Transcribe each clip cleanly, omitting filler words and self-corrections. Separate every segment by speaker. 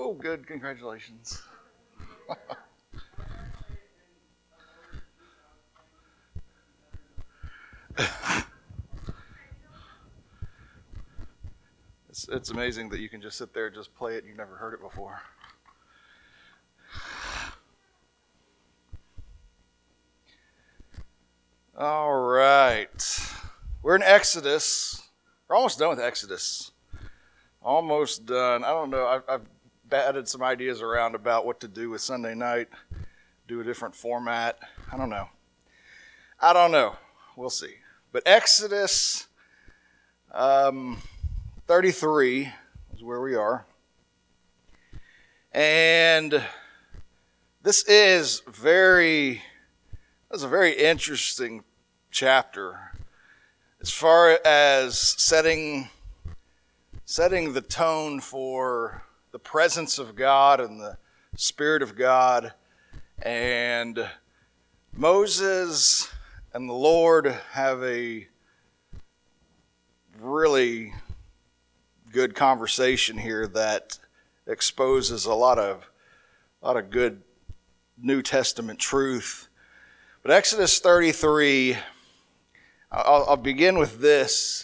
Speaker 1: Oh, good. Congratulations. It's amazing that you can just sit there and just play it and you've never heard it before. All right. We're in Exodus. We're almost done with Exodus. Almost done. I don't know. I've batted some ideas around about what to do with Sunday night. Do a different format. I don't know. We'll see. But Exodus 33 is where we are. And this is a very interesting chapter as far as setting the tone for the presence of God and the Spirit of God. And Moses and the Lord have a really good conversation here that exposes a lot of good New Testament truth. But Exodus 33, I'll begin with this.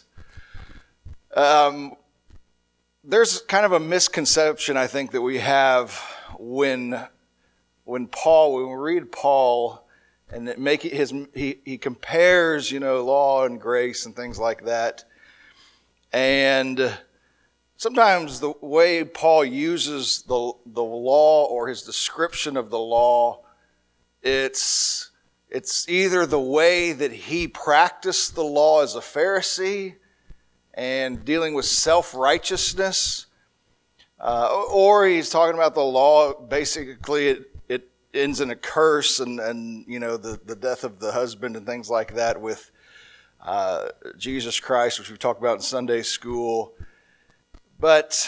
Speaker 1: There's kind of a misconception, I think, that we have when we read Paul and he compares, law and grace and things like that. And sometimes the way Paul uses the law or his description of the law, it's either the way that he practiced the law as a Pharisee and dealing with self-righteousness, or he's talking about the law, basically it ends in a curse and the death of the husband and things like that with Jesus Christ, which we talked about in Sunday school. But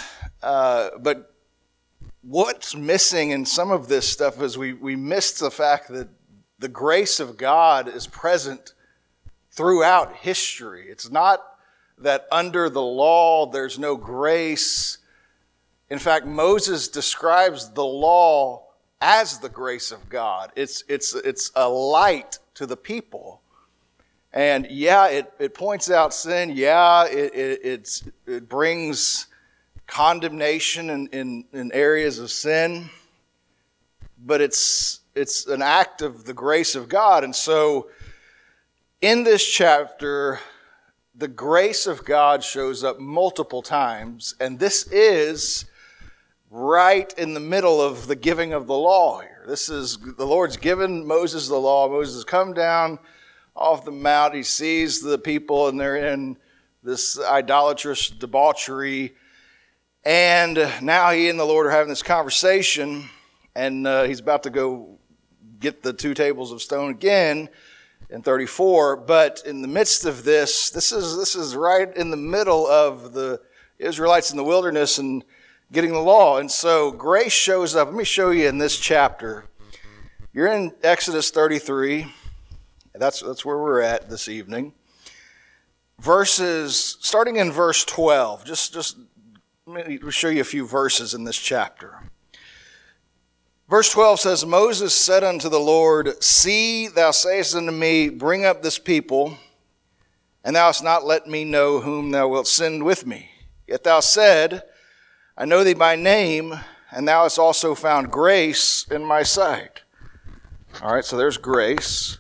Speaker 1: what's missing in some of this stuff is we missed the fact that the grace of God is present throughout history. It's not that under the law there's no grace. In fact, Moses describes the law as the grace of God. It's a light to the people. And it points out sin. It brings condemnation in areas of sin. But it's an act of the grace of God. And so in this chapter, the grace of God shows up multiple times. And this is right in the middle of the giving of the law here. This is the Lord's given Moses the law. Moses has come down off the mount. He sees the people and they're in this idolatrous debauchery. And now he and the Lord are having this conversation. And he's about to go get the 2 tables of stone again in 34. But in the midst of this is right in the middle of the Israelites in the wilderness and getting the law. And so grace shows up. Let me show you in this chapter. You're in Exodus 33. That's where we're at this evening. Starting in verse 12. Just let me show you a few verses in this chapter. Verse 12 says, Moses said unto the Lord, See, thou sayest unto me, Bring up this people, and thou hast not let me know whom thou wilt send with me. Yet thou said, I know thee by name, and thou hast also found grace in my sight. All right, so there's grace.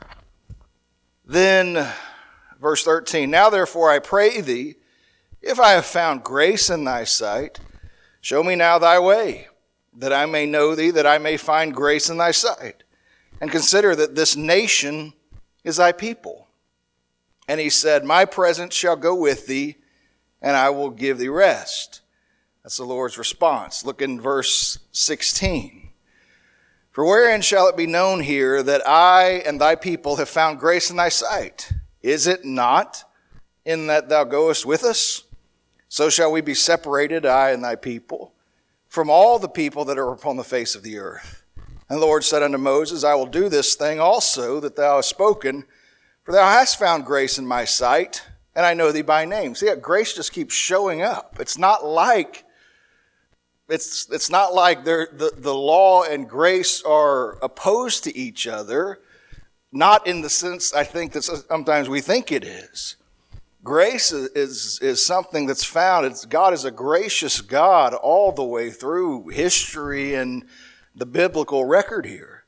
Speaker 1: Then, verse 13, Now therefore I pray thee, if I have found grace in thy sight, show me now thy way, that I may know thee, that I may find grace in thy sight. And consider that this nation is thy people. And he said, My presence shall go with thee, and I will give thee rest. That's the Lord's response. Look in verse 16. For wherein shall it be known here that I and thy people have found grace in thy sight? Is it not in that thou goest with us? So shall we be separated, I and thy people, from all the people that are upon the face of the earth. And the Lord said unto Moses, I will do this thing also that thou hast spoken, for thou hast found grace in my sight, and I know thee by name. See, that grace just keeps showing up. It's not like it's not like the law and grace are opposed to each other, not in the sense I think that sometimes we think it is. Grace is something that's found. God is a gracious God all the way through history and the biblical record here.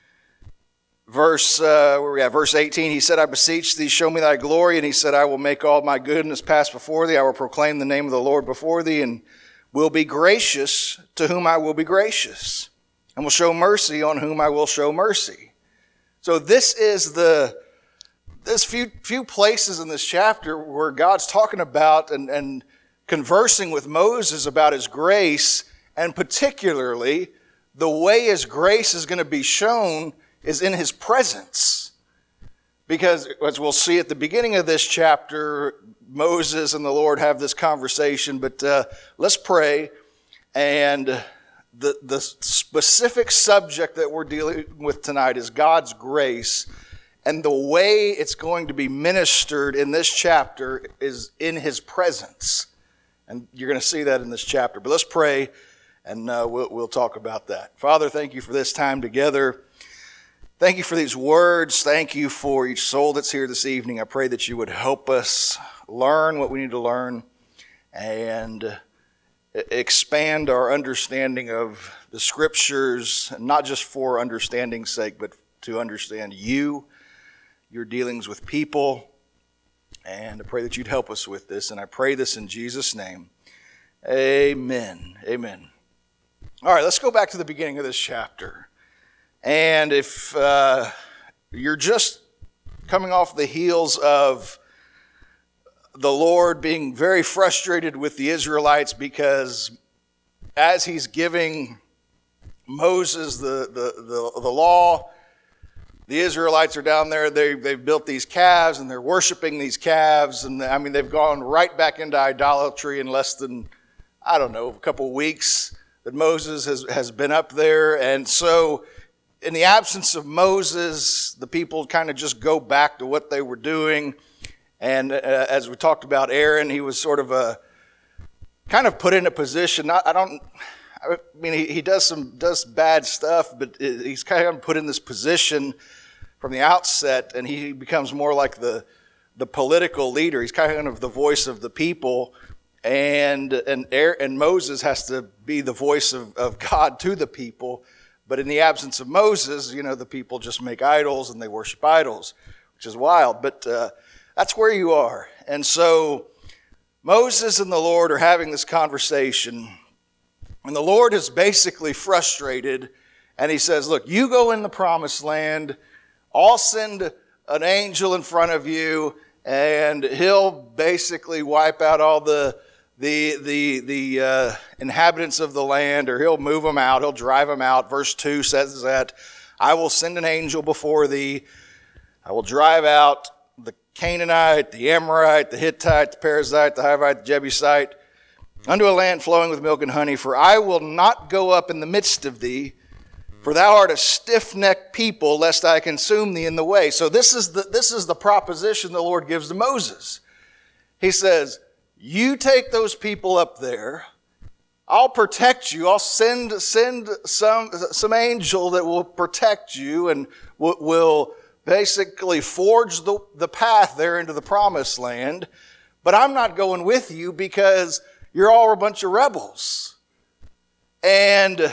Speaker 1: Verse 18, he said, I beseech thee, show me thy glory. And he said, I will make all my goodness pass before thee. I will proclaim the name of the Lord before thee, and will be gracious to whom I will be gracious, and will show mercy on whom I will show mercy. So this is there's few places in this chapter where God's talking about and conversing with Moses about his grace, and particularly the way his grace is going to be shown is in his presence. Because as we'll see at the beginning of this chapter, Moses and the Lord have this conversation, but let's pray. And the specific subject that we're dealing with tonight is God's grace. And the way it's going to be ministered in this chapter is in his presence. And you're going to see that in this chapter. But let's pray, and we'll talk about that. Father, thank you for this time together. Thank you for these words. Thank you for each soul that's here this evening. I pray that you would help us learn what we need to learn and expand our understanding of the Scriptures, not just for understanding's sake, but to understand you, your dealings with people. And I pray that you'd help us with this. And I pray this in Jesus' name. Amen. Amen. All right, let's go back to the beginning of this chapter. And if you're just coming off the heels of the Lord being very frustrated with the Israelites because as he's giving Moses the law, the Israelites are down there, they've built these calves and they're worshiping these calves. And I mean, they've gone right back into idolatry in less than, a couple weeks that Moses has been up there. And so in the absence of Moses, the people kind of just go back to what they were doing. And as we talked about Aaron, he was sort of kind of put in a position. He does bad stuff, but he's kind of put in this position from the outset, and he becomes more like the political leader. He's kind of the voice of the people, and Moses has to be the voice of God to the people. But in the absence of Moses, the people just make idols and they worship idols, which is wild. But that's where you are. And so Moses and the Lord are having this conversation. And the Lord is basically frustrated. And he says, look, you go in the promised land. I'll send an angel in front of you. And he'll basically wipe out all the inhabitants of the land, or he'll move them out, he'll drive them out. Verse 2 says that, I will send an angel before thee. I will drive out the Canaanite, the Amorite, the Hittite, the Perizzite, the Hivite, the Jebusite, unto a land flowing with milk and honey. For I will not go up in the midst of thee, for thou art a stiff-necked people, lest I consume thee in the way. So this is the proposition the Lord gives to Moses. He says, you take those people up there. I'll protect you. I'll send some angel that will protect you and will basically forge the path there into the promised land. But I'm not going with you because you're all a bunch of rebels. And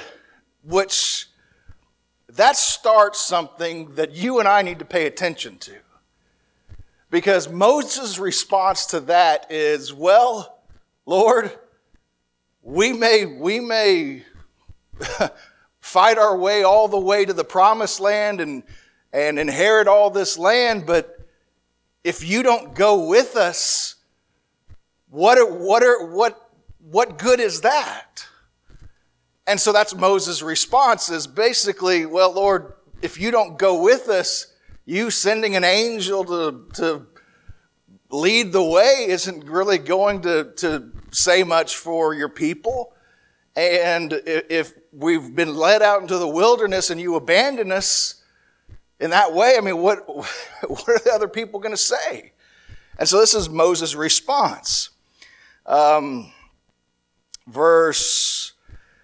Speaker 1: that starts something that you and I need to pay attention to. Because Moses' response to that is, well, Lord, we may fight our way all the way to the promised land and inherit all this land, but if you don't go with us, what good is that? And so that's Moses' response, is basically, well, Lord, if you don't go with us, you sending an angel to lead the way isn't really going to say much for your people. And if we've been led out into the wilderness and you abandon us in that way, what are the other people going to say? And so this is Moses' response. Verse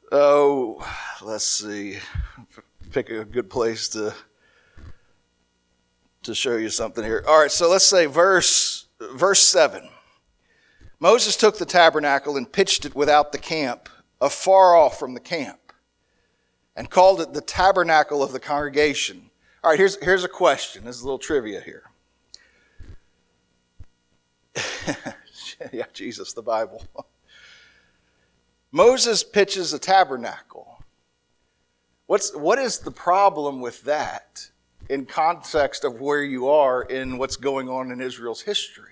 Speaker 1: Oh, let's see. Pick a good place to show you something here. All right, so let's say verse 7. Moses took the tabernacle and pitched it without the camp, afar off from the camp, and called it the tabernacle of the congregation. All right, here's a question. This is a little trivia here. Yeah, Jesus, the Bible. Moses pitches a tabernacle. What is the problem with that in context of where you are in what's going on in Israel's history?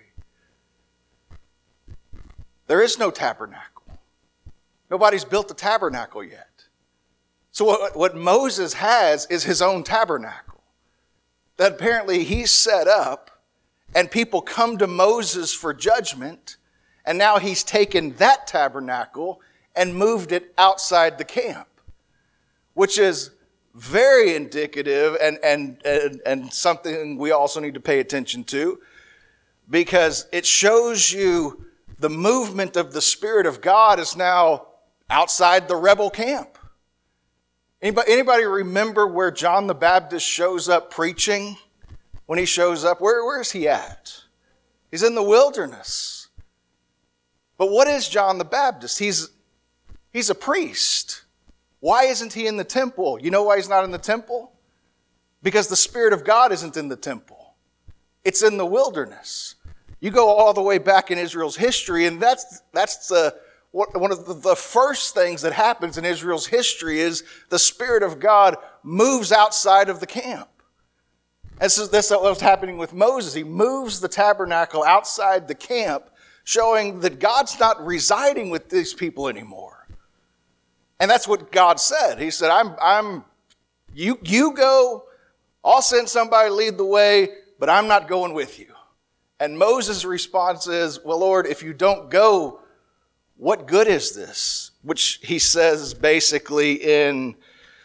Speaker 1: There is no tabernacle. Nobody's built a tabernacle yet. So what Moses has is his own tabernacle that apparently he set up, and people come to Moses for judgment, and now he's taken that tabernacle and moved it outside the camp, which is very indicative and something we also need to pay attention to, because it shows you the movement of the Spirit of God is now outside the rebel camp. Anybody remember where John the Baptist shows up preaching? When he shows up, where is he at? He's in the wilderness. But what is John the Baptist? He's a priest. Why isn't he in the temple? You know why he's not in the temple? Because the Spirit of God isn't in the temple. It's in the wilderness. You go all the way back in Israel's history, and that's one of the first things that happens in Israel's history is the Spirit of God moves outside of the camp. And so that's what was happening with Moses. He moves the tabernacle outside the camp, showing that God's not residing with these people anymore. And that's what God said. He said, you go, I'll send somebody to lead the way, but I'm not going with you. And Moses' response is, well, Lord, if you don't go, what good is this? Which he says basically in,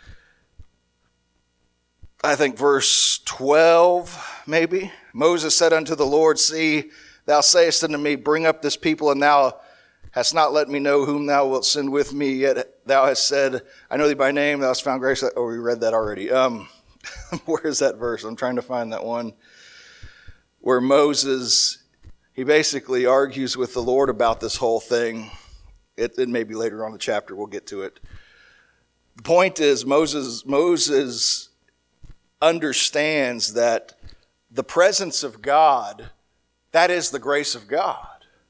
Speaker 1: I think, verse 12, maybe. Moses said unto the Lord, see, thou sayest unto me, bring up this people, and thou hast not let me know whom thou wilt send with me, yet thou hast said, I know thee by name, thou hast found grace. Oh, we read that already. Where is that verse? I'm trying to find that one. Where Moses, he basically argues with the Lord about this whole thing. It may be later on in the chapter, we'll get to it. The point is, Moses understands that the presence of God, that is the grace of God.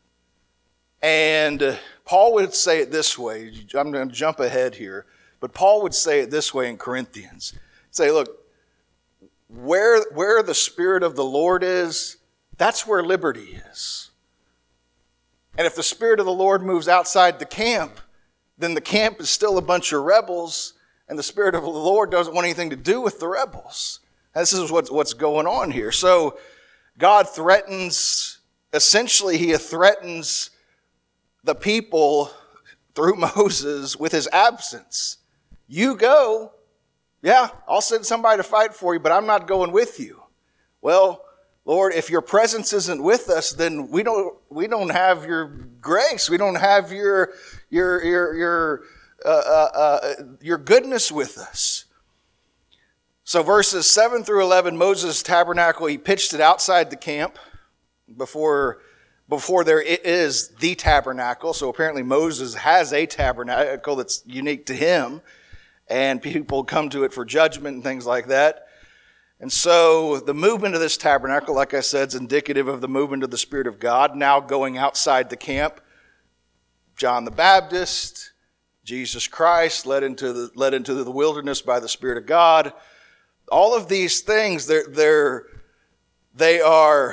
Speaker 1: And Paul would say it this way. I'm going to jump ahead here. But Paul would say it this way in Corinthians. Say, look, where the Spirit of the Lord is, that's where liberty is. And if the Spirit of the Lord moves outside the camp, then the camp is still a bunch of rebels, and the Spirit of the Lord doesn't want anything to do with the rebels. And this is what's going on here. So God threatens, essentially he threatens the people through Moses with his absence. You go, yeah, I'll send somebody to fight for you, but I'm not going with you. Well, Lord, if your presence isn't with us, then we don't have your grace. We don't have your goodness with us. So verses 7 through 11, Moses' tabernacle, he pitched it outside the camp before there is the tabernacle. So apparently Moses has a tabernacle that's unique to him, and people come to it for judgment and things like that. And so the movement of this tabernacle, like I said, is indicative of the movement of the Spirit of God now going outside the camp. John the Baptist, Jesus Christ led into the wilderness by the Spirit of God. All of these things, they are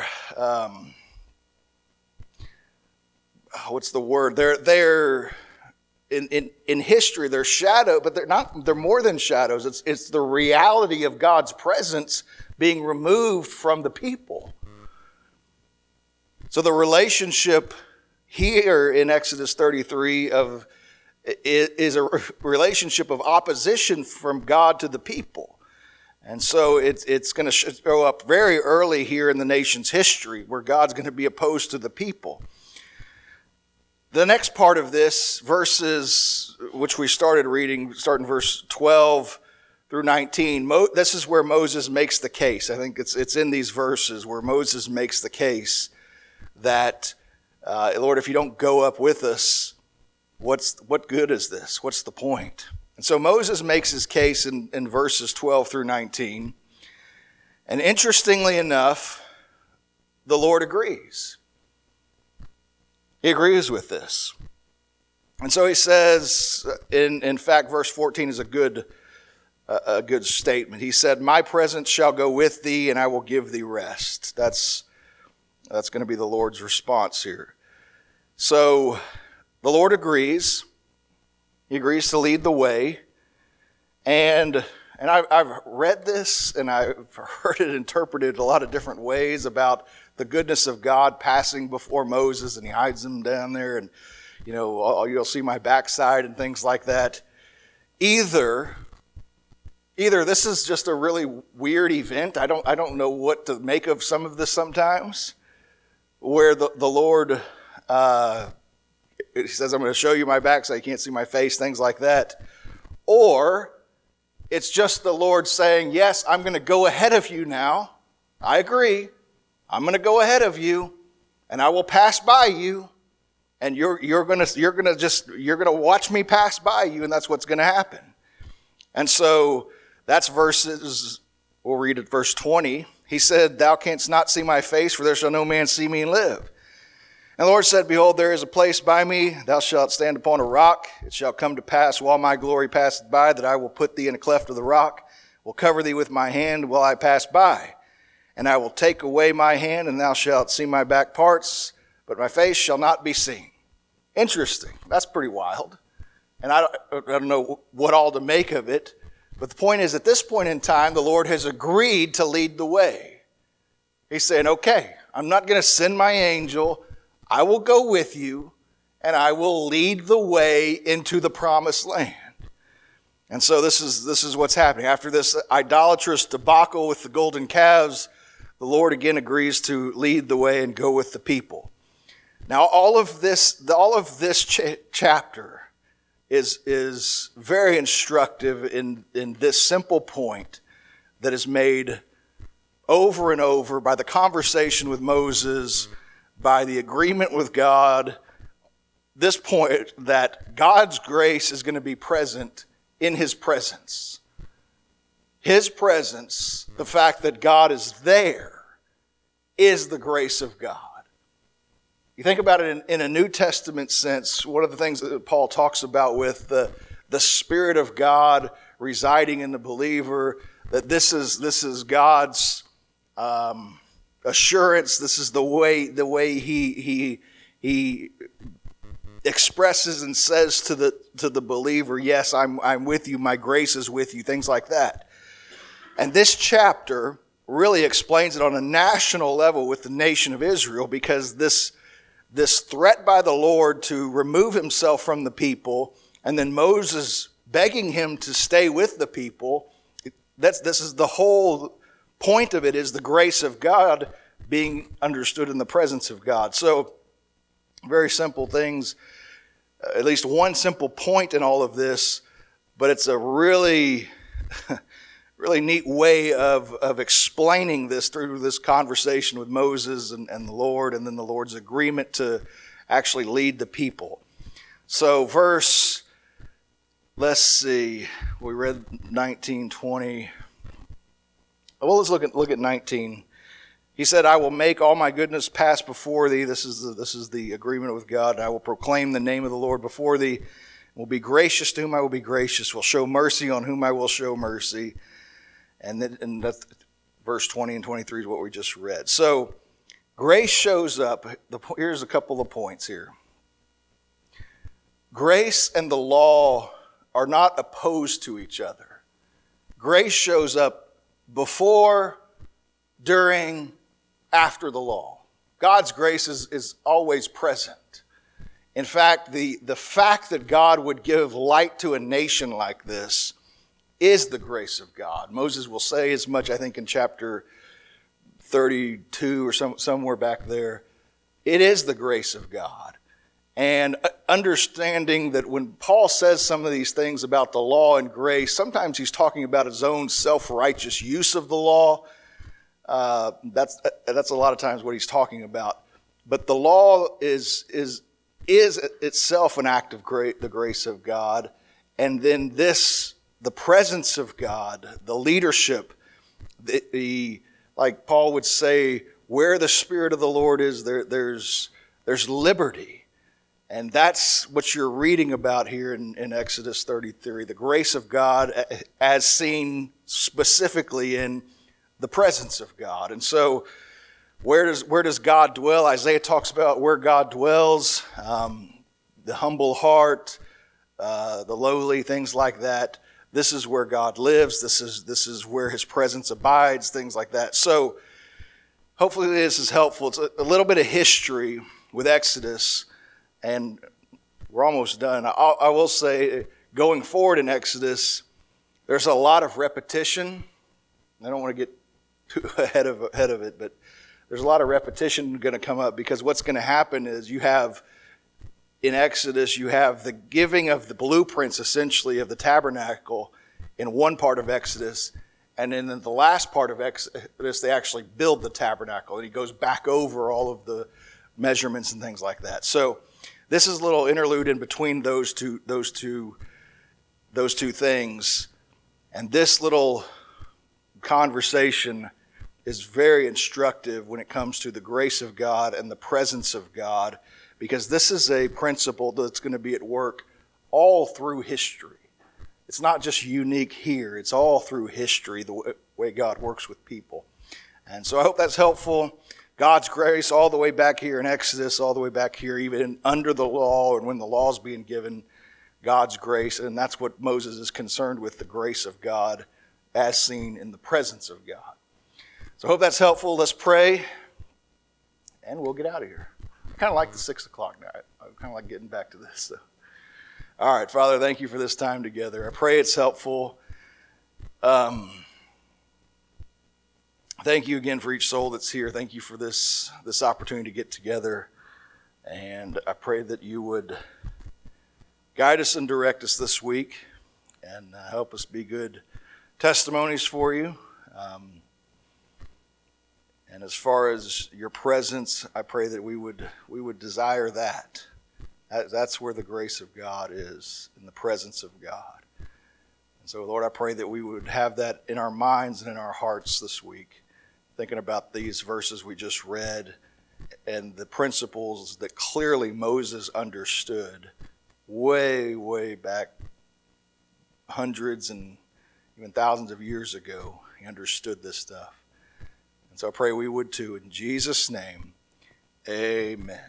Speaker 1: what's the word? They're in history, they're shadow, but they're more than shadows. It's the reality of God's presence being removed from the people. So the relationship here in Exodus 33 is a relationship of opposition from God to the people. And so it's going to show up very early here in the nation's history where God's going to be opposed to the people. The next part of this, verses which we started reading, starting verse 12 through 19, this is where Moses makes the case. I think it's in these verses where Moses makes the case that, Lord, if you don't go up with us, what good is this? What's the point? And so Moses makes his case in verses 12 through 19. And interestingly enough, the Lord agrees. He agrees with this. And so he says, in fact, verse 14 is a good statement. He said, my presence shall go with thee, and I will give thee rest. That's going to be the Lord's response here. So the Lord agrees. He agrees to lead the way. And I've read this, and I've heard it interpreted a lot of different ways about the goodness of God passing before Moses, and he hides him down there, and you'll see my backside and things like that. Either this is just a really weird event. I don't know what to make of some of this sometimes, where the Lord he says, I'm going to show you my backside, you can't see my face, things like that. Or it's just the Lord saying, yes, I'm going to go ahead of you now. I agree. I'm going to go ahead of you, and I will pass by you. And you're going to watch me pass by you, and that's what's going to happen. And so that's verses, we'll read at verse 20. He said, thou canst not see my face, for there shall no man see me and live. And the Lord said, behold, there is a place by me, thou shalt stand upon a rock. It shall come to pass while my glory passeth by, that I will put thee in a cleft of the rock, will cover thee with my hand while I pass by. And I will take away my hand, and thou shalt see my back parts, but my face shall not be seen. Interesting. That's pretty wild. And I don't know what all to make of it. But the point is, at this point in time, the Lord has agreed to lead the way. He's saying, okay, I'm not going to send my angel. I will go with you, and I will lead the way into the promised land. And so this is what's happening. After this idolatrous debacle with the golden calves, the Lord again agrees to lead the way and go with the people. Now, all of this chapter is very instructive in this simple point that is made over and over by the conversation with Moses, by the agreement with God. This point that God's grace is going to be present in His presence. His presence, the fact that God is there, is the grace of God. You think about it in a New Testament sense, one of the things that Paul talks about with the Spirit of God residing in the believer, that this is God's assurance. This is the way He expresses and says to the believer, yes, I'm with you, my grace is with you, things like that. And this chapter really explains it on a national level with the nation of Israel, because this threat by the Lord to remove himself from the people, and then Moses begging him to stay with the people, this is the whole point of it, is the grace of God being understood in the presence of God. So, very simple things, at least one simple point in all of this, but it's a really neat way of explaining this through this conversation with Moses and the Lord, and then the Lord's agreement to actually lead the people. So let's see, we read 19, 20. Well, let's look at 19. He said, I will make all my goodness pass before thee. This is the agreement with God. I will proclaim the name of the Lord before thee. Will be gracious to whom I will be gracious. Will show mercy on whom I will show mercy. And that's verse 20 and 23 is what we just read. So grace shows up. Here's a couple of points here. Grace and the law are not opposed to each other. Grace shows up before, during, after the law. God's grace is always present. In fact, the fact that God would give light to a nation like this is the grace of God. Moses will say as much, I think, in chapter 32 or somewhere back there. It is the grace of God. and understanding that when Paul says some of these things about the law and grace, sometimes he's talking about his own self-righteous use of the law. That's a lot of times what he's talking about. But the law is itself an act of the grace of God. And then the presence of God, the leadership, like Paul would say, where the Spirit of the Lord is, there's liberty. And that's what you're reading about here in Exodus 33, the grace of God as seen specifically in the presence of God. And so where does God dwell? Isaiah talks about where God dwells, the humble heart, the lowly, things like that. This is where God lives. This is where his presence abides, things like that. So hopefully this is helpful. It's a little bit of history with Exodus, and we're almost done. I will say, going forward in Exodus, there's a lot of repetition. I don't want to get too ahead of it, but there's a lot of repetition going to come up, because what's going to happen is in Exodus, you have the giving of the blueprints, essentially, of the tabernacle in one part of Exodus. And then in the last part of Exodus, they actually build the tabernacle. And he goes back over all of the measurements and things like that. So this is a little interlude in between those two things. And this little conversation is very instructive when it comes to the grace of God and the presence of God, because this is a principle that's going to be at work all through history. It's not just unique here. It's all through history, the way God works with people. And so I hope that's helpful. God's grace all the way back here in Exodus, all the way back here even under the law, and when the law is being given, God's grace. And that's what Moses is concerned with, the grace of God as seen in the presence of God. So I hope that's helpful. Let's pray, and we'll get out of here. I kind of like the 6 o'clock now. I kind of like getting back to this. So. All right, Father, thank you for this time together. I pray it's helpful. Thank you again for each soul that's here. Thank you for this opportunity to get together. And I pray that you would guide us and direct us this week, and help us be good testimonies for you. And as far as your presence, I pray that we would desire that. That's where the grace of God is, in the presence of God. And so, Lord, I pray that we would have that in our minds and in our hearts this week, thinking about these verses we just read and the principles that clearly Moses understood way, way back, hundreds and even thousands of years ago. He understood this stuff. And so I pray we would too. In Jesus' name, amen.